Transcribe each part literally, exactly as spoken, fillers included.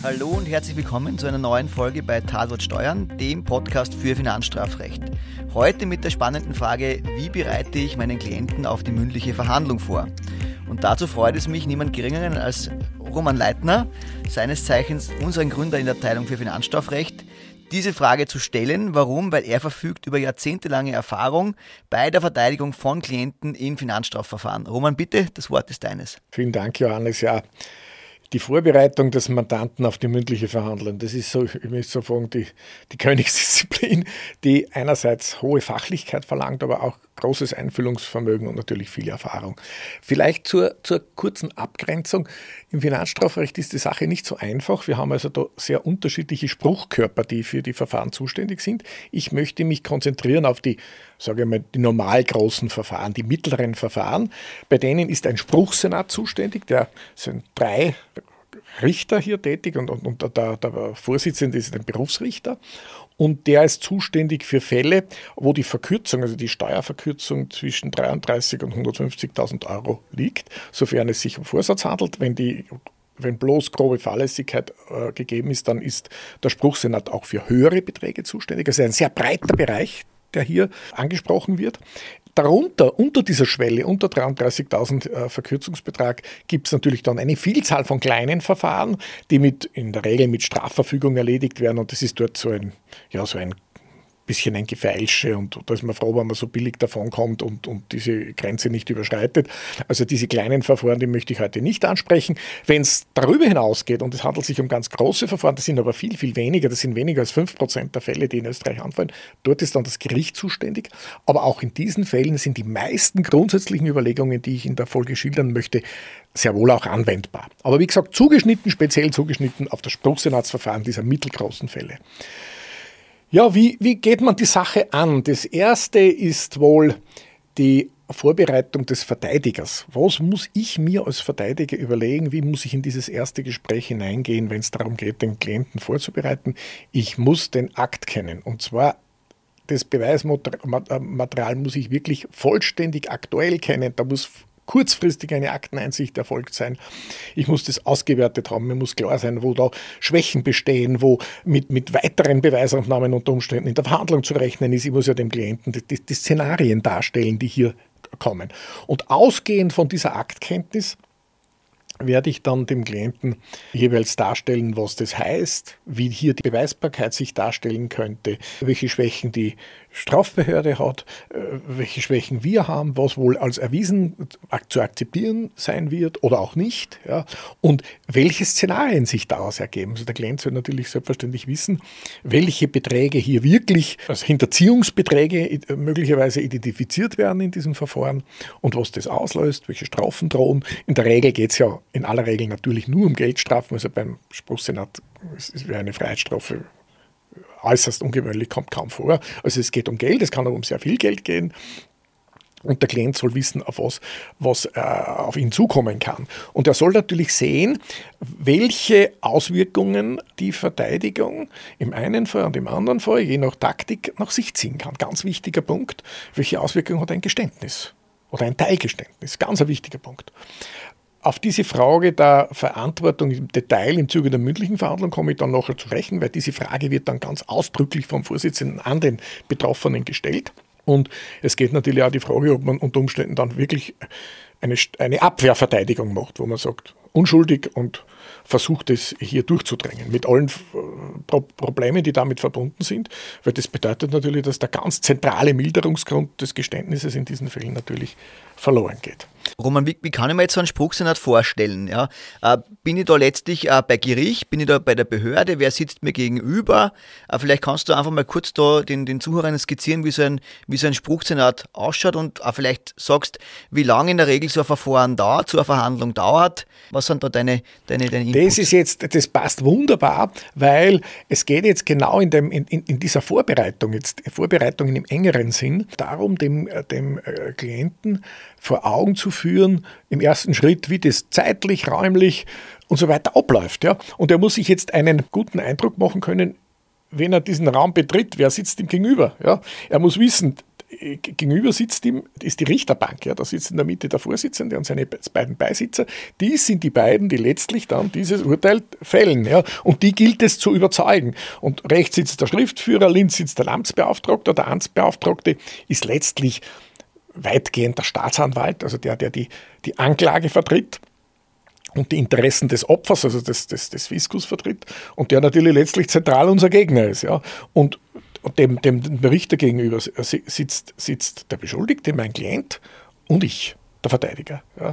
Hallo und herzlich willkommen zu einer neuen Folge bei Tatort Steuern, dem Podcast für Finanzstrafrecht. Heute mit der spannenden Frage, wie bereite ich meinen Klienten auf die mündliche Verhandlung vor? Und dazu freut es mich, niemand Geringeren als Roman Leitner, seines Zeichens unseren Gründer in der Abteilung für Finanzstrafrecht, diese Frage zu stellen. Warum? Weil er verfügt über jahrzehntelange Erfahrung bei der Verteidigung von Klienten in Finanzstrafverfahren. Roman, bitte, das Wort ist deines. Vielen Dank, Johannes. Ja, die Vorbereitung des Mandanten auf die mündliche Verhandlung, das ist so, ich möchte so sagen, die, die Königsdisziplin, die einerseits hohe Fachlichkeit verlangt, aber auch großes Einfühlungsvermögen und natürlich viel Erfahrung. Vielleicht zur, zur kurzen Abgrenzung. Im Finanzstrafrecht ist die Sache nicht so einfach. Wir haben also da sehr unterschiedliche Spruchkörper, die für die Verfahren zuständig sind. Ich möchte mich konzentrieren auf die, sage ich mal, die normal großen Verfahren, die mittleren Verfahren. Bei denen ist ein Spruchsenat zuständig, der sind drei Richter hier tätig und, und, und der, der Vorsitzende ist ein Berufsrichter. Und der ist zuständig für Fälle, wo die Verkürzung, also die Steuerverkürzung zwischen dreiunddreißig und hundertfünfzigtausend Euro liegt, sofern es sich um Vorsatz handelt. Wenn die Wenn bloß grobe Fahrlässigkeit äh, gegeben ist, dann ist der Spruchsenat auch für höhere Beträge zuständig. Also ein sehr breiter Bereich, der hier angesprochen wird. Darunter, unter dieser Schwelle, unter dreiunddreißigtausend äh, Verkürzungsbetrag, gibt es natürlich dann eine Vielzahl von kleinen Verfahren, die mit, in der Regel mit Strafverfügung erledigt werden. Und das ist dort so ein, ja, so ein bisschen ein Gefeilsche, und da ist man froh, wenn man so billig davon kommt und, und diese Grenze nicht überschreitet. Also diese kleinen Verfahren, die möchte ich heute nicht ansprechen. Wenn es darüber hinausgeht, und es handelt sich um ganz große Verfahren, das sind aber viel, viel weniger, das sind weniger als fünf Prozent der Fälle, die in Österreich anfallen, dort ist dann das Gericht zuständig. Aber auch in diesen Fällen sind die meisten grundsätzlichen Überlegungen, die ich in der Folge schildern möchte, sehr wohl auch anwendbar. Aber wie gesagt, zugeschnitten, speziell zugeschnitten auf das Spruchsenatsverfahren dieser mittelgroßen Fälle. Ja, wie, wie geht man die Sache an? Das erste ist wohl die Vorbereitung des Verteidigers. Was muss ich mir als Verteidiger überlegen? Wie muss ich in dieses erste Gespräch hineingehen, wenn es darum geht, den Klienten vorzubereiten? Ich muss den Akt kennen. Und zwar das Beweismaterial muss ich wirklich vollständig aktuell kennen. Da muss kurzfristig eine Akteneinsicht erfolgt sein. Ich muss das ausgewertet haben. Mir muss klar sein, wo da Schwächen bestehen, wo mit, mit weiteren Beweisaufnahmen unter Umständen in der Verhandlung zu rechnen ist. Ich muss ja dem Klienten die, die, die Szenarien darstellen, die hier kommen. Und ausgehend von dieser Aktkenntnis werde ich dann dem Klienten jeweils darstellen, was das heißt, wie hier die Beweisbarkeit sich darstellen könnte, welche Schwächen die Strafbehörde hat, welche Schwächen wir haben, was wohl als erwiesen zu akzeptieren sein wird oder auch nicht, ja, und welche Szenarien sich daraus ergeben. Also der Klient soll natürlich selbstverständlich wissen, welche Beträge hier wirklich als Hinterziehungsbeträge möglicherweise identifiziert werden in diesem Verfahren und was das auslöst, welche Strafen drohen. In der Regel geht es ja in aller Regel natürlich nur um Geldstrafen, also beim Spruchsenat ist eine Freiheitsstrafe äußerst ungewöhnlich, kommt kaum vor. Also es geht um Geld, es kann auch um sehr viel Geld gehen. Und der Klient soll wissen, auf was, was äh, auf ihn zukommen kann. Und er soll natürlich sehen, welche Auswirkungen die Verteidigung im einen Fall und im anderen Fall, je nach Taktik, nach sich ziehen kann. Ganz wichtiger Punkt, welche Auswirkungen hat ein Geständnis oder ein Teilgeständnis. Ganz ein wichtiger Punkt. Auf diese Frage der Verantwortung im Detail im Zuge der mündlichen Verhandlung komme ich dann nachher zu sprechen, weil diese Frage wird dann ganz ausdrücklich vom Vorsitzenden an den Betroffenen gestellt. Und es geht natürlich auch die Frage, ob man unter Umständen dann wirklich eine, eine Abwehrverteidigung macht, wo man sagt, unschuldig, und versucht es hier durchzudrängen mit allen Pro- Problemen, die damit verbunden sind, weil das bedeutet natürlich, dass der ganz zentrale Milderungsgrund des Geständnisses in diesen Fällen natürlich verloren geht. Roman, wie, wie kann ich mir jetzt so einen Spruchsenat vorstellen? Ja? Äh, bin ich da letztlich äh, bei Gericht, bin ich da bei der Behörde, wer sitzt mir gegenüber? Äh, vielleicht kannst du einfach mal kurz da den, den Zuhörern skizzieren, wie so, ein, wie so ein Spruchsenat ausschaut, und auch vielleicht sagst, wie lange in der Regel so ein Verfahren dauert, so eine Verhandlung dauert. Was sind da deine, deine, deine Inputs? Das ist jetzt, das passt wunderbar, weil es geht jetzt genau in, dem, in, in dieser Vorbereitung, jetzt Vorbereitung im engeren Sinn, darum, dem, dem Klienten vor Augen zu führen, im ersten Schritt, wie das zeitlich, räumlich und so weiter abläuft. Ja? Und er muss sich jetzt einen guten Eindruck machen können, wenn er diesen Raum betritt, wer sitzt ihm gegenüber. Ja? Er muss wissen, gegenüber sitzt ihm, ist die Richterbank, ja, da sitzt in der Mitte der Vorsitzende und seine beiden Beisitzer, die sind die beiden, die letztlich dann dieses Urteil fällen, ja, und die gilt es zu überzeugen. Und rechts sitzt der Schriftführer, links sitzt der Amtsbeauftragte, der Amtsbeauftragte ist letztlich weitgehend der Staatsanwalt, also der, der die, die Anklage vertritt und die Interessen des Opfers, also des, des, des Fiskus vertritt und der natürlich letztlich zentral unser Gegner ist, ja, und Und dem, dem, dem Richter gegenüber sitzt, sitzt der Beschuldigte, mein Klient, und ich, der Verteidiger. Ja.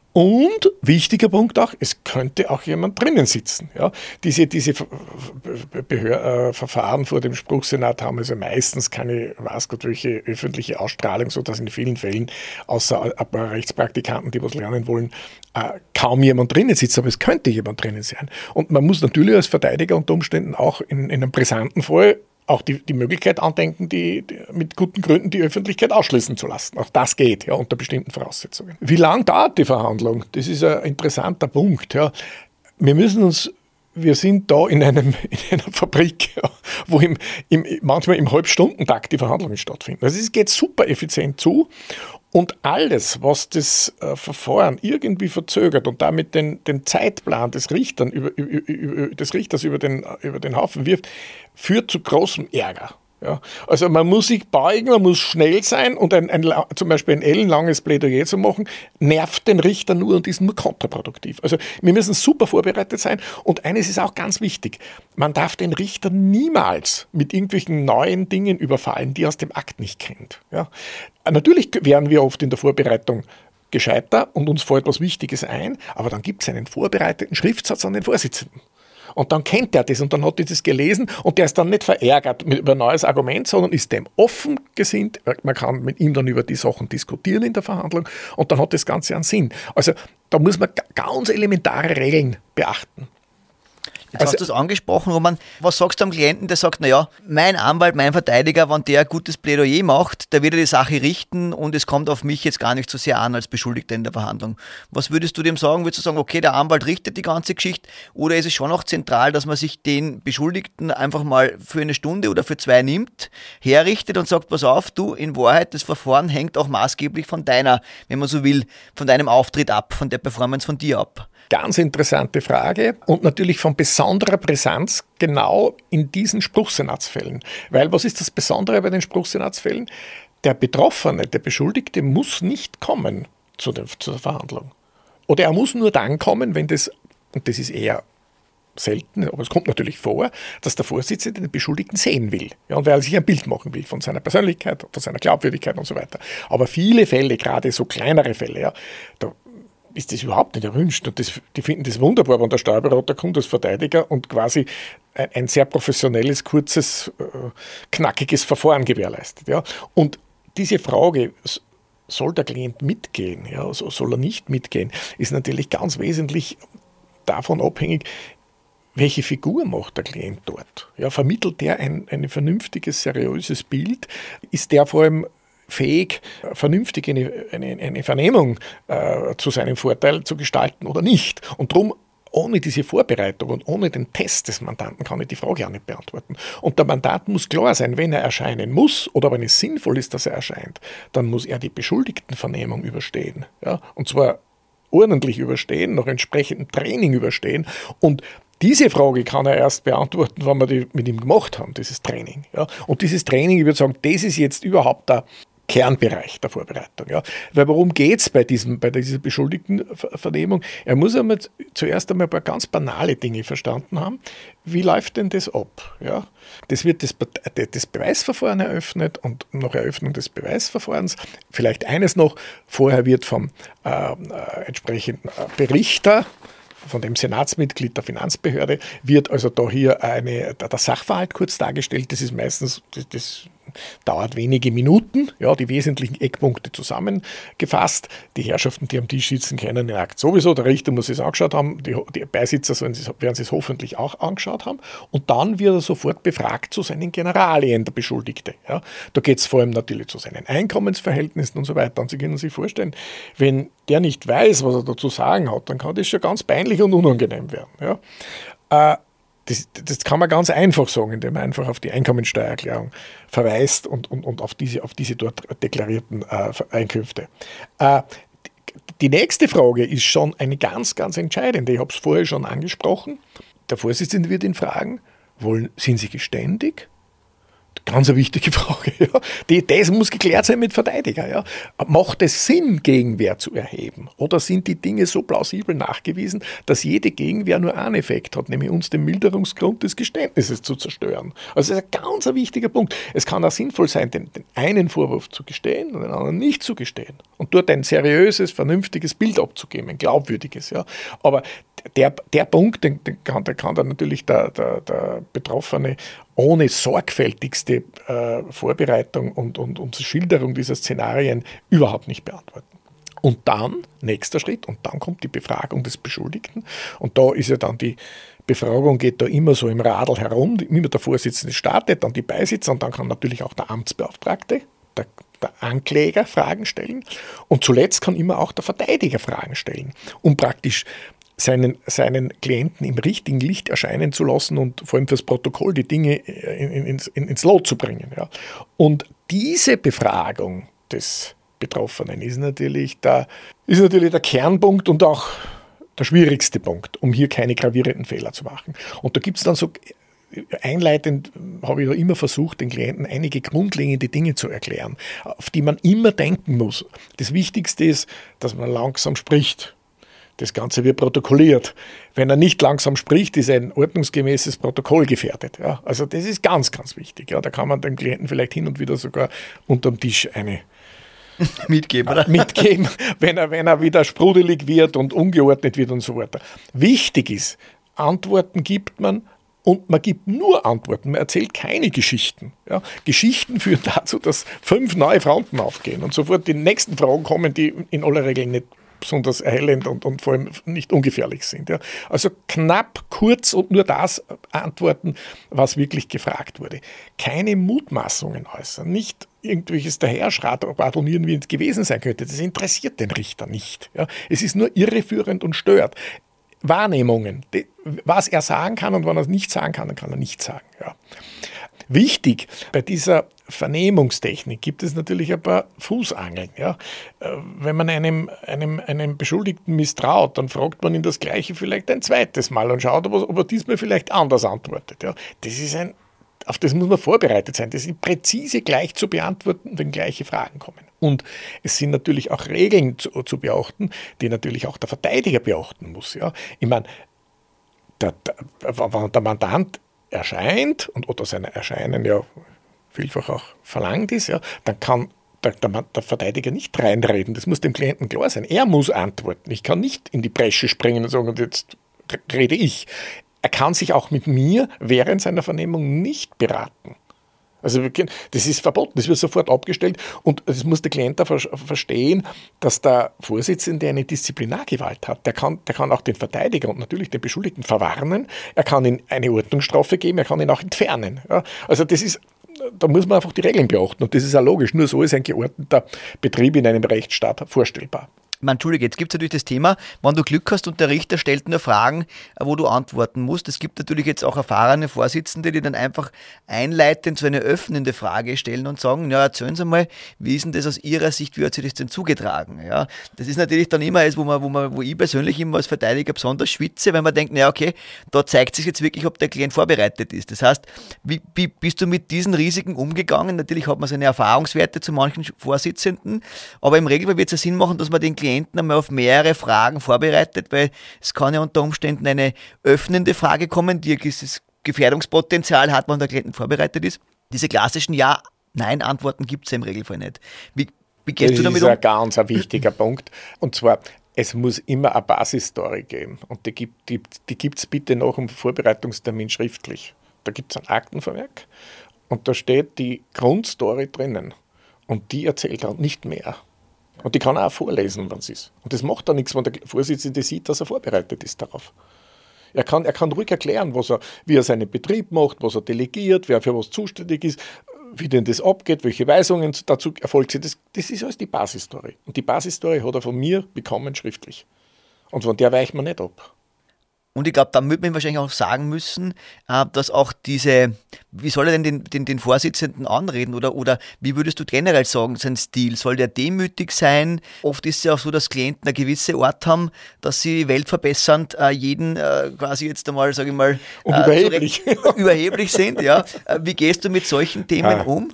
Und, wichtiger Punkt auch, es könnte auch jemand drinnen sitzen. Ja. Diese, diese Behör- äh, Verfahren vor dem Spruchsenat haben also meistens keine, weiß Gott welche, öffentliche Ausstrahlung, sodass in vielen Fällen, außer ein paar Rechtspraktikanten, die was lernen wollen, äh, kaum jemand drinnen sitzt, aber es könnte jemand drinnen sein. Und man muss natürlich als Verteidiger unter Umständen auch in, in einem brisanten Fall auch die, die Möglichkeit andenken, die, die mit guten Gründen die Öffentlichkeit ausschließen zu lassen. Auch das geht, ja, unter bestimmten Voraussetzungen. Wie lang dauert die Verhandlung? Das ist ein interessanter Punkt. Ja. Wir müssen uns, wir sind da in, einem, in einer Fabrik, ja, wo im, im, manchmal im Halbstundentakt die Verhandlungen stattfinden. Also es geht super effizient zu. Und alles, was das äh, Verfahren irgendwie verzögert und damit den, den Zeitplan des, Richtern über, über, über, des Richters über den, über den Haufen wirft, führt zu großem Ärger. Ja, also man muss sich beugen, man muss schnell sein und ein, ein, zum Beispiel ein ellenlanges Plädoyer zu machen, nervt den Richter nur und ist nur kontraproduktiv. Also wir müssen super vorbereitet sein und eines ist auch ganz wichtig, man darf den Richter niemals mit irgendwelchen neuen Dingen überfallen, die er aus dem Akt nicht kennt. Ja. Natürlich wären wir oft in der Vorbereitung gescheiter und uns fällt was Wichtiges ein, aber dann gibt es einen vorbereiteten Schriftsatz an den Vorsitzenden. Und dann kennt er das und dann hat er das gelesen und der ist dann nicht verärgert mit über ein neues Argument, sondern ist dem offen gesinnt. Man kann mit ihm dann über die Sachen diskutieren in der Verhandlung und dann hat das Ganze einen Sinn. Also da muss man ganz elementare Regeln beachten. Jetzt also, hast du es angesprochen, Roman. Was sagst du am Klienten, der sagt, naja, mein Anwalt, mein Verteidiger, wenn der ein gutes Plädoyer macht, der wird die Sache richten und es kommt auf mich jetzt gar nicht so sehr an als Beschuldigter in der Verhandlung. Was würdest du dem sagen? Würdest du sagen, okay, der Anwalt richtet die ganze Geschichte oder ist es schon auch zentral, dass man sich den Beschuldigten einfach mal für eine Stunde oder für zwei nimmt, herrichtet und sagt, pass auf, du, in Wahrheit, das Verfahren hängt auch maßgeblich von deiner, wenn man so will, von deinem Auftritt ab, von der Performance von dir ab? Ganz interessante Frage und natürlich von besonderer Brisanz genau in diesen Spruchsenatsfällen. Weil was ist das Besondere bei den Spruchsenatsfällen? Der Betroffene, der Beschuldigte muss nicht kommen zu der, zur Verhandlung. Oder er muss nur dann kommen, wenn das, und das ist eher selten, aber es kommt natürlich vor, dass der Vorsitzende den Beschuldigten sehen will. Ja, und weil er sich ein Bild machen will von seiner Persönlichkeit, von seiner Glaubwürdigkeit und so weiter. Aber viele Fälle, gerade so kleinere Fälle, ja, da ist das überhaupt nicht erwünscht. Und das, die finden das wunderbar, wenn der Steuerberater kommt als Verteidiger und quasi ein, ein sehr professionelles, kurzes, äh, knackiges Verfahren gewährleistet. Ja. Und diese Frage, soll der Klient mitgehen, ja, so, soll er nicht mitgehen, ist natürlich ganz wesentlich davon abhängig, welche Figur macht der Klient dort. Ja, vermittelt der ein, ein vernünftiges, seriöses Bild? Ist der vor allem fähig, vernünftig eine, eine, eine Vernehmung äh, zu seinem Vorteil zu gestalten oder nicht. Und darum, ohne diese Vorbereitung und ohne den Test des Mandanten kann ich die Frage auch nicht beantworten. Und der Mandant muss klar sein, wenn er erscheinen muss oder wenn es sinnvoll ist, dass er erscheint, dann muss er die Beschuldigtenvernehmung überstehen. Ja? Und zwar ordentlich überstehen, nach entsprechendem Training überstehen. Und diese Frage kann er erst beantworten, wenn wir die mit ihm gemacht haben, dieses Training. Ja? Und dieses Training, ich würde sagen, das ist jetzt überhaupt der Kernbereich der Vorbereitung. Ja. Weil worum geht es bei, bei dieser Beschuldigtenvernehmung? Er muss einmal zuerst einmal ein paar ganz banale Dinge verstanden haben. Wie läuft denn das ab? Ja. Das wird das, das Beweisverfahren eröffnet und nach Eröffnung des Beweisverfahrens, vielleicht eines noch, vorher wird vom äh, entsprechenden Berichter, von dem Senatsmitglied der Finanzbehörde, wird also da hier eine, der Sachverhalt kurz dargestellt. Das ist meistens, das, das dauert wenige Minuten, ja, die wesentlichen Eckpunkte zusammengefasst. Die Herrschaften, die am Tisch sitzen, kennen den Akt sowieso. Der Richter muss es angeschaut haben, die, die Beisitzer sollen es, werden es hoffentlich auch angeschaut haben. Und dann wird er sofort befragt zu seinen Generalien, der Beschuldigte. Ja. Da geht es vor allem natürlich zu seinen Einkommensverhältnissen und so weiter. Und Sie können sich vorstellen, wenn der nicht weiß, was er dazu sagen hat, dann kann das schon ganz peinlich und unangenehm werden. Ja. Äh, Das, das kann man ganz einfach sagen, indem man einfach auf die Einkommensteuererklärung verweist und, und, und auf, diese, auf diese dort deklarierten äh, Einkünfte. Äh, die nächste Frage ist schon eine ganz, ganz entscheidende. Ich habe es vorher schon angesprochen. Der Vorsitzende wird ihn fragen, wollen, sind Sie geständig? Ganz eine wichtige Frage. Ja. Die, das muss geklärt sein mit Verteidiger. Ja. Macht es Sinn, Gegenwehr zu erheben? Oder sind die Dinge so plausibel nachgewiesen, dass jede Gegenwehr nur einen Effekt hat, nämlich uns den Milderungsgrund des Geständnisses zu zerstören? Also das ist ein ganz ein wichtiger Punkt. Es kann auch sinnvoll sein, den, den einen Vorwurf zu gestehen und den anderen nicht zu gestehen. Und dort ein seriöses, vernünftiges Bild abzugeben, ein glaubwürdiges. Ja. Aber der, der Punkt, den, den kann, den kann dann natürlich der, der, der Betroffene ohne sorgfältigste äh, Vorbereitung und, und, und Schilderung dieser Szenarien überhaupt nicht beantworten. Und dann, nächster Schritt, und dann kommt die Befragung des Beschuldigten. Und da ist ja dann die Befragung, geht da immer so im Radl herum, immer der Vorsitzende startet, dann die Beisitzer und dann kann natürlich auch der Amtsbeauftragte, der, der Ankläger Fragen stellen. Und zuletzt kann immer auch der Verteidiger Fragen stellen, um praktisch Seinen, seinen Klienten im richtigen Licht erscheinen zu lassen und vor allem fürs Protokoll die Dinge in, in, ins, in, ins Lot zu bringen. Ja. Und diese Befragung des Betroffenen ist natürlich, der, ist natürlich der Kernpunkt und auch der schwierigste Punkt, um hier keine gravierenden Fehler zu machen. Und da gibt es dann so, einleitend habe ich da immer versucht, den Klienten einige grundlegende Dinge zu erklären, auf die man immer denken muss. Das Wichtigste ist, dass man langsam spricht. Das Ganze wird protokolliert. Wenn er nicht langsam spricht, ist ein ordnungsgemäßes Protokoll gefährdet. Ja, also das ist ganz, ganz wichtig. Ja, da kann man dem Klienten vielleicht hin und wieder sogar unterm Tisch eine mitgeben, oder? mitgeben, wenn er, wenn er wieder sprudelig wird und ungeordnet wird und so weiter. Wichtig ist, Antworten gibt man und man gibt nur Antworten. Man erzählt keine Geschichten. Ja, Geschichten führen dazu, dass fünf neue Fronten aufgehen und sofort die nächsten Fragen kommen, die in aller Regel nicht besonders erhellend und, und vor allem nicht ungefährlich sind. Ja. Also knapp, kurz und nur das antworten, was wirklich gefragt wurde. Keine Mutmaßungen äußern, nicht irgendwelches daherschwadronieren, wie es gewesen sein könnte. Das interessiert den Richter nicht. Ja. Es ist nur irreführend und stört. Wahrnehmungen, die, was er sagen kann und wann er es nicht sagen kann, dann kann er nicht sagen. Ja. Wichtig bei dieser Vernehmungstechnik gibt es natürlich ein paar Fußangeln. Ja. Wenn man einem, einem, einem Beschuldigten misstraut, dann fragt man ihn das Gleiche vielleicht ein zweites Mal und schaut, ob er diesmal vielleicht anders antwortet. Ja. Das ist ein, auf das muss man vorbereitet sein. Das ist präzise gleich zu beantworten, wenn gleiche Fragen kommen. Und es sind natürlich auch Regeln zu, zu beachten, die natürlich auch der Verteidiger beachten muss. Ja. Ich meine, der, der, der Mandant erscheint und oder sein Erscheinen ja vielfach auch verlangt ist, ja, dann kann der, der, der Verteidiger nicht reinreden. Das muss dem Klienten klar sein. Er muss antworten. Ich kann nicht in die Bresche springen und sagen, und jetzt rede ich. Er kann sich auch mit mir während seiner Vernehmung nicht beraten. Also das ist verboten, das wird sofort abgestellt und das muss der Klient verstehen, dass der Vorsitzende eine Disziplinargewalt hat. Der kann, der kann auch den Verteidiger und natürlich den Beschuldigten verwarnen, er kann ihm eine Ordnungsstrafe geben, er kann ihn auch entfernen. Ja, also das ist, da muss man einfach die Regeln beachten und das ist auch logisch, nur so ist ein geordneter Betrieb in einem Rechtsstaat vorstellbar. Man, Entschuldige, jetzt gibt es natürlich das Thema, wenn du Glück hast und der Richter stellt nur Fragen, wo du antworten musst. Es gibt natürlich jetzt auch erfahrene Vorsitzende, die dann einfach einleitend so eine öffnende Frage stellen und sagen, ja, erzählen Sie mal, wie ist denn das aus Ihrer Sicht, wie hat sich das denn zugetragen? Ja, das ist natürlich dann immer eines, wo man, wo man, wo ich persönlich immer als Verteidiger besonders schwitze, wenn man denkt, naja, okay, da zeigt sich jetzt wirklich, ob der Klient vorbereitet ist. Das heißt, wie, wie bist du mit diesen Risiken umgegangen? Natürlich hat man seine Erfahrungswerte zu manchen Vorsitzenden, aber im Regelfall wird es ja Sinn machen, dass man den Klienten einmal auf mehrere Fragen vorbereitet, weil es kann ja unter Umständen eine öffnende Frage kommen, die ein gewisses Gefährdungspotenzial hat, wenn der Klient vorbereitet ist. Diese klassischen Ja-Nein-Antworten gibt es ja im Regelfall nicht. Wie, wie gehst das du damit um? Das ist ein ganz ein wichtiger Punkt. Und zwar, es muss immer eine Basisstory geben. Und die gibt es die, die bitte nach dem Vorbereitungstermin schriftlich. Da gibt es ein Aktenvermerk und da steht die Grundstory drinnen. Und die erzählt dann nicht mehr. Und die kann er auch vorlesen, wenn es ist. Und das macht dann nichts, wenn der Vorsitzende sieht, dass er vorbereitet ist darauf. Er kann, er kann ruhig erklären, was er, wie er seinen Betrieb macht, was er delegiert, wer für was zuständig ist, wie denn das abgeht, welche Weisungen dazu erfolgt sind. Das, das ist alles die Basisstory. Und die Basisstory hat er von mir bekommen schriftlich. Und von der weicht man nicht ab. Und ich glaube, da würde man wahrscheinlich auch sagen müssen, dass auch diese, wie soll er denn den, den, den Vorsitzenden anreden oder, oder wie würdest du generell sagen, sein Stil? Soll der demütig sein? Oft ist es ja auch so, dass Klienten eine gewisse Art haben, dass sie weltverbessernd jeden quasi jetzt einmal, sage ich mal, und überheblich. überheblich sind. Ja. Wie gehst du mit solchen Themen ah, um?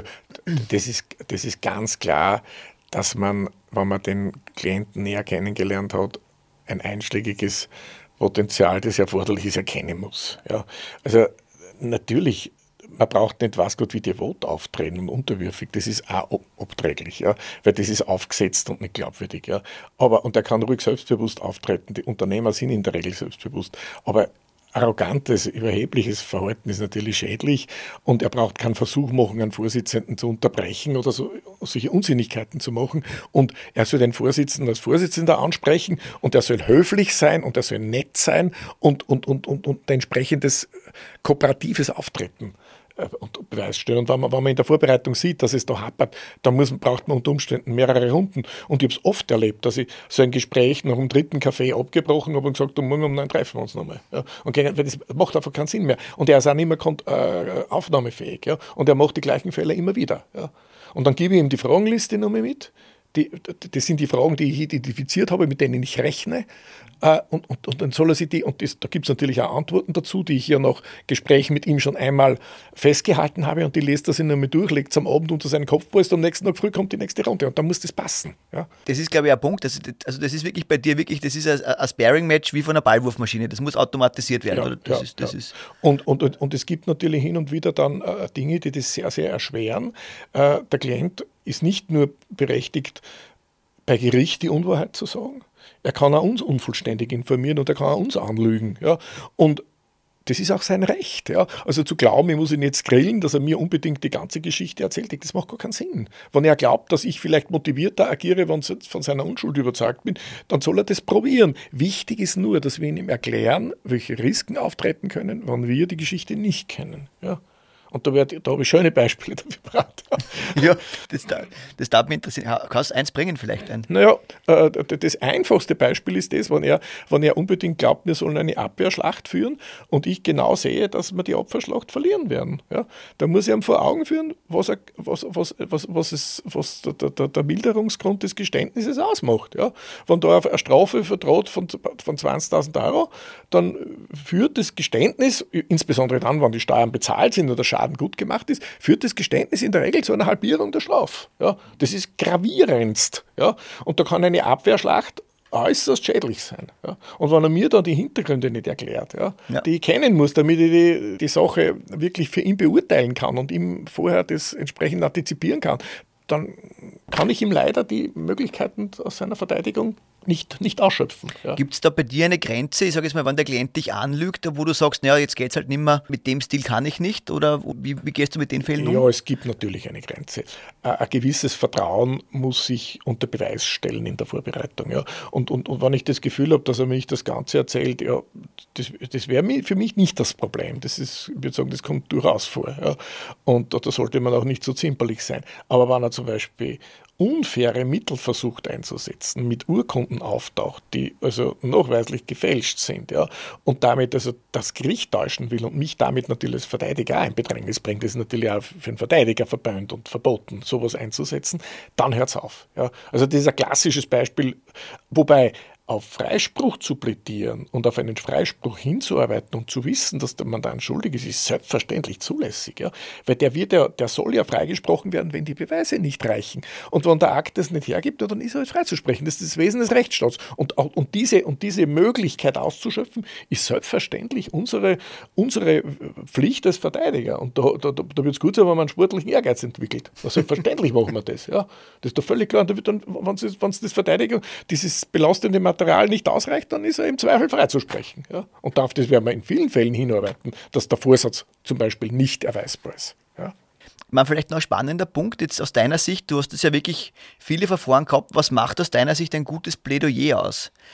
Das ist, das ist ganz klar, dass man, wenn man den Klienten näher kennengelernt hat, ein einschlägiges Potenzial, das erforderlich ist, erkennen muss. Ja. Also natürlich, man braucht nicht was Gott wie devot auftreten und unterwürfig, das ist auch abträglich, ja, weil das ist aufgesetzt und nicht glaubwürdig. Ja. Aber, und er kann ruhig selbstbewusst auftreten, die Unternehmer sind in der Regel selbstbewusst, aber arrogantes, überhebliches Verhalten ist natürlich schädlich und er braucht keinen Versuch machen, einen Vorsitzenden zu unterbrechen oder so, solche Unsinnigkeiten zu machen und er soll den Vorsitzenden als Vorsitzender ansprechen und er soll höflich sein und er soll nett sein und, und, und, und, und entsprechendes kooperatives Auftreten und Beweis stellen. Und wenn man, wenn man in der Vorbereitung sieht, dass es da hapert, dann muss, braucht man unter Umständen mehrere Runden. Und ich habe es oft erlebt, dass ich so ein Gespräch nach dem dritten Kaffee abgebrochen habe und gesagt, um morgen um neun treffen wir uns nochmal. Ja. Und das macht einfach keinen Sinn mehr. Und er ist auch nicht mehr äh, aufnahmefähig. Ja. Und er macht die gleichen Fehler immer wieder. Ja. Und dann gebe ich ihm die Fragenliste nochmal mit. Die, das sind die Fragen, die ich identifiziert habe, mit denen ich rechne. Und, und, und dann soll er sich die, und das, da gibt es natürlich auch Antworten dazu, die ich ja nach Gesprächen mit ihm schon einmal festgehalten habe und die lässt er sich nochmal durch, legt es am Abend unter seinen Kopfpolster und am nächsten Tag früh kommt die nächste Runde und dann muss das passen. Ja. Das ist, glaube ich, ein Punkt. Das, also das ist wirklich bei dir wirklich, das ist ein, ein Sparring-Match wie von einer Ballwurfmaschine. Das muss automatisiert werden. Ja, oder? Das ja, ist, das ja. ist Und, und, und, und es gibt natürlich hin und wieder dann äh, Dinge, die das sehr, sehr erschweren. Äh, der Klient ist nicht nur berechtigt, bei Gericht die Unwahrheit zu sagen, er kann auch uns unvollständig informieren und er kann auch uns anlügen. Ja. Und das ist auch sein Recht. Ja. Also zu glauben, ich muss ihn jetzt grillen, dass er mir unbedingt die ganze Geschichte erzählt, das macht gar keinen Sinn. Wenn er glaubt, dass ich vielleicht motivierter agiere, wenn ich von seiner Unschuld überzeugt bin, dann soll er das probieren. Wichtig ist nur, dass wir ihm erklären, welche Risiken auftreten können, wenn wir die Geschichte nicht kennen. Ja. Und da, wird, da habe ich schöne Beispiele dafür gebracht. Ja, das, das darf mich interessieren. Kannst du eins bringen vielleicht? Ein? Naja, äh, das einfachste Beispiel ist das, wenn er, wenn er unbedingt glaubt, wir sollen eine Abwehrschlacht führen und ich genau sehe, dass wir die Abwehrschlacht verlieren werden. Ja, da muss ich ihm vor Augen führen, was, er, was, was, was, was, es, was der, der, der Milderungsgrund des Geständnisses ausmacht. Ja, wenn da eine Strafe verdroht von, von zwanzigtausend Euro, dann führt das Geständnis, insbesondere dann, wenn die Steuern bezahlt sind oder Schaden gut gemacht ist, führt das Geständnis in der Regel zu einer Halbierung der Strafe. Ja, das ist gravierendst. Ja, und da kann eine Abwehrschlacht äußerst schädlich sein. Ja. Und wenn er mir dann die Hintergründe nicht erklärt, ja, ja. die ich kennen muss, damit ich die, die Sache wirklich für ihn beurteilen kann und ihm vorher das entsprechend antizipieren kann, dann kann ich ihm leider die Möglichkeiten aus seiner Verteidigung nicht, nicht ausschöpfen. Ja. Gibt es da bei dir eine Grenze, ich sage jetzt mal, wenn der Klient dich anlügt, wo du sagst, naja, jetzt geht es halt nicht mehr, mit dem Stil kann ich nicht, oder wie, wie gehst du mit den Fällen um? Ja, es gibt natürlich eine Grenze. Ein gewisses Vertrauen muss sich unter Beweis stellen in der Vorbereitung. Ja. Und, und, und wenn ich das Gefühl habe, dass er mir nicht das Ganze erzählt, ja, das, das wäre für mich nicht das Problem. Das ist, ich würde sagen, das kommt durchaus vor. Ja. Und da sollte man auch nicht so zimperlich sein. Aber wenn er zum Beispiel unfaire Mittel versucht einzusetzen, mit Urkunden auftaucht, die also nachweislich gefälscht sind, ja, und damit also das Gericht täuschen will und mich damit natürlich als Verteidiger auch in Bedrängnis bringt, das ist natürlich auch für einen Verteidiger verböhnt und verboten, sowas einzusetzen, dann hört es auf. Ja. Also das ist ein klassisches Beispiel, wobei auf Freispruch zu plädieren und auf einen Freispruch hinzuarbeiten und zu wissen, dass der Mandant schuldig ist, ist selbstverständlich zulässig. Ja? Weil der, wird ja, der soll ja freigesprochen werden, wenn die Beweise nicht reichen. Und wenn der Akt das nicht hergibt, dann ist er halt freizusprechen. Das ist das Wesen des Rechtsstaats. Und, auch, und, diese, und diese Möglichkeit auszuschöpfen, ist selbstverständlich unsere, unsere Pflicht als Verteidiger. Und da, da, da wird es gut sein, wenn man einen sportlichen Ehrgeiz entwickelt. Das selbstverständlich machen wir das. Ja? Das ist doch völlig klar. Und da wird dann, wenn es das Verteidiger, dieses belastende Material nicht ausreicht, dann ist er im Zweifel freizusprechen. Ja? Und darauf das werden wir in vielen Fällen hinarbeiten, dass der Vorsatz zum Beispiel nicht erweisbar ist. Ja? Man vielleicht noch ein spannender Punkt jetzt aus deiner Sicht, du hast das ja wirklich viele Verfahren gehabt, was macht aus deiner Sicht ein gutes Plädoyer aus?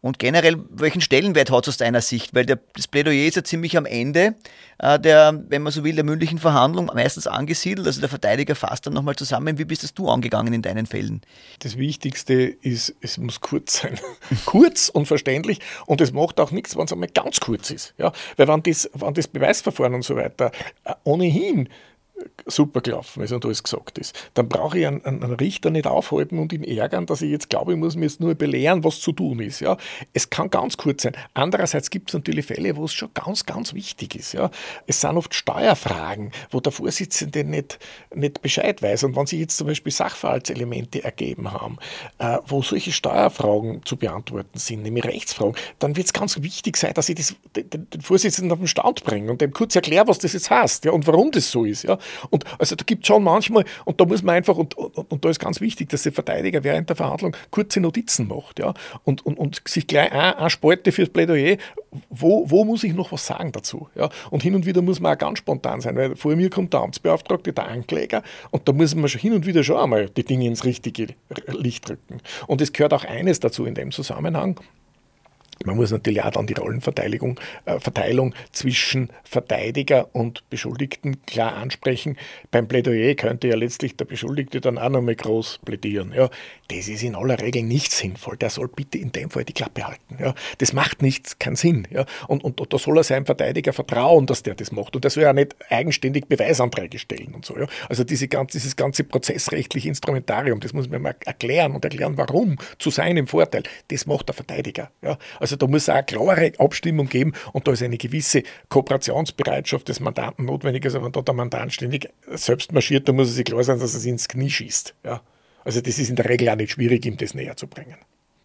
Und generell, welchen Stellenwert hat es aus deiner Sicht? Weil der, das Plädoyer ist ja ziemlich am Ende äh, der, wenn man so will, der mündlichen Verhandlung meistens angesiedelt. Also der Verteidiger fasst dann nochmal zusammen. Wie bist das du angegangen in deinen Fällen? Das Wichtigste ist, es muss kurz sein. Kurz und verständlich. Und es macht auch nichts, wenn es einmal ganz kurz ist. Ja? Weil wenn das, wenn das Beweisverfahren und so weiter äh, ohnehin super gelaufen ist und alles gesagt ist, dann brauche ich einen, einen Richter nicht aufhalten und ihn ärgern, dass ich jetzt glaube, ich muss mir jetzt nur belehren, was zu tun ist. Ja. Es kann ganz kurz sein. Andererseits gibt es natürlich Fälle, wo es schon ganz, ganz wichtig ist. Ja. Es sind oft Steuerfragen, wo der Vorsitzende nicht, nicht Bescheid weiß. Und wenn sich jetzt zum Beispiel Sachverhaltselemente ergeben haben, äh, wo solche Steuerfragen zu beantworten sind, nämlich Rechtsfragen, dann wird es ganz wichtig sein, dass ich das, den, den Vorsitzenden auf den Stand bringe und dem kurz erkläre, was das jetzt heißt, ja, und warum das so ist. Ja. Und also da gibt es schon manchmal, und da muss man einfach, und, und, und da ist ganz wichtig, dass der Verteidiger während der Verhandlung kurze Notizen macht, ja, und, und, und sich gleich eine, eine Spalte fürs Plädoyer, wo, wo muss ich noch was sagen dazu, ja, und hin und wieder muss man auch ganz spontan sein, weil vor mir kommt der Amtsbeauftragte, der Ankläger, und da muss man schon hin und wieder schon einmal die Dinge ins richtige Licht rücken. Und es gehört auch eines dazu in dem Zusammenhang: Man muss natürlich auch dann die Rollenverteilung äh, Verteilung zwischen Verteidiger und Beschuldigten klar ansprechen. Beim Plädoyer könnte ja letztlich der Beschuldigte dann auch noch mal groß plädieren. Ja, das ist in aller Regel nicht sinnvoll. Der soll bitte in dem Fall die Klappe halten. Ja, das macht nichts, keinen Sinn. Ja, und, und, und da soll er seinem Verteidiger vertrauen, dass der das macht. Und der soll ja nicht eigenständig Beweisanträge stellen und so. Ja. Also diese ganze, dieses ganze prozessrechtliche Instrumentarium, das muss man mal erklären und erklären, warum, zu seinem Vorteil. Das macht der Verteidiger. Ja. Also da muss es auch eine klare Abstimmung geben und da ist eine gewisse Kooperationsbereitschaft des Mandanten notwendig. Also wenn da der Mandant ständig selbst marschiert, dann muss es sich klar sein, dass er sich ins Knie schießt. Ja. Also das ist in der Regel auch nicht schwierig, ihm das näher zu bringen.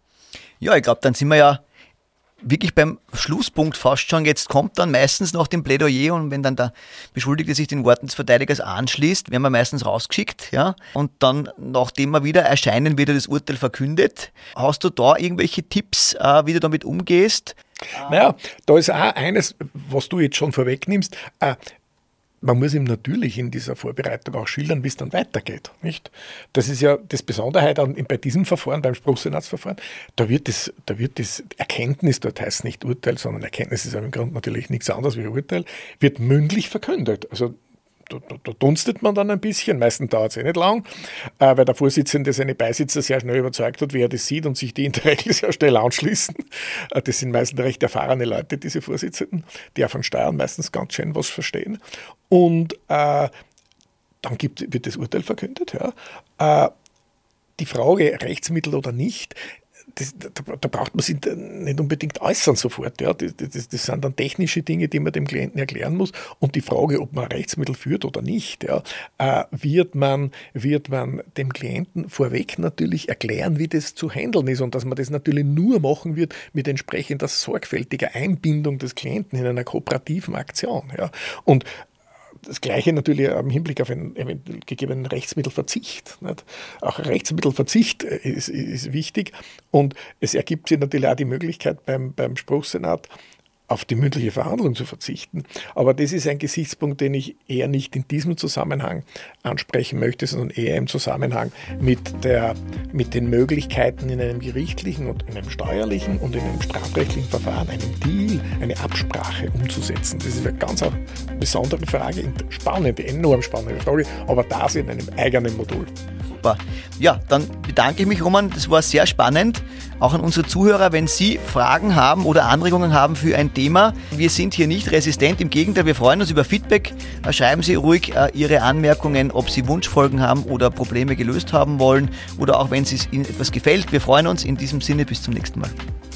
Ja, ich glaube, dann sind wir ja wirklich beim Schlusspunkt fast schon. Jetzt kommt dann meistens nach dem Plädoyer, und wenn dann der Beschuldigte sich den Worten des Verteidigers anschließt, werden wir meistens rausgeschickt, ja, und dann, nachdem wir wieder erscheinen, wird das Urteil verkündet. Hast du da irgendwelche Tipps, äh, wie du damit umgehst? Naja, da ist auch eines, was du jetzt schon vorwegnimmst. Äh, Man muss ihm natürlich in dieser Vorbereitung auch schildern, wie es dann weitergeht. Nicht? Das ist ja das Besondere bei diesem Verfahren, beim Spruchsenatsverfahren. Da wird das, da wird das Erkenntnis, dort heißt nicht Urteil, sondern Erkenntnis ist im Grunde natürlich nichts anderes wie Urteil, wird mündlich verkündet. Also Da, da, da dunstet man dann ein bisschen, meistens dauert es eh nicht lang, äh, weil der Vorsitzende seine Beisitzer sehr schnell überzeugt hat, wie er das sieht, und sich die in der Regel sehr schnell anschließen. Äh, das sind meistens recht erfahrene Leute, diese Vorsitzenden, die auch von Steuern meistens ganz schön was verstehen. Und äh, dann gibt, wird das Urteil verkündet. Ja. Äh, die Frage, Rechtsmittel oder nicht, Das, da, da braucht man sich nicht unbedingt äußern sofort. Ja. Das, das, das sind dann technische Dinge, die man dem Klienten erklären muss. Und die Frage, ob man Rechtsmittel führt oder nicht, ja, äh, wird, man, wird man dem Klienten vorweg natürlich erklären, wie das zu handeln ist, und dass man das natürlich nur machen wird mit entsprechender sorgfältiger Einbindung des Klienten in einer kooperativen Aktion. Ja. Und das Gleiche natürlich im Hinblick auf einen eventuell gegebenen Rechtsmittelverzicht. Nicht? Auch Rechtsmittelverzicht ist, ist wichtig, und es ergibt sich natürlich auch die Möglichkeit beim, beim Spruchsenat auf die mündliche Verhandlung zu verzichten. Aber das ist ein Gesichtspunkt, den ich eher nicht in diesem Zusammenhang ansprechen möchte, sondern eher im Zusammenhang mit, der, mit den Möglichkeiten in einem gerichtlichen und in einem steuerlichen und in einem strafrechtlichen Verfahren, einen Deal, eine Absprache umzusetzen. Das ist eine ganz eine besondere Frage, spannende, enorm spannende Frage, aber das in einem eigenen Modul. Super. Ja, dann bedanke ich mich, Roman. Das war sehr spannend. Auch an unsere Zuhörer, wenn Sie Fragen haben oder Anregungen haben für ein Thema. Wir sind hier nicht resistent, im Gegenteil, wir freuen uns über Feedback. Schreiben Sie ruhig äh, Ihre Anmerkungen, ob Sie Wunschfolgen haben oder Probleme gelöst haben wollen, oder auch wenn es Ihnen etwas gefällt. Wir freuen uns. In diesem Sinne, bis zum nächsten Mal.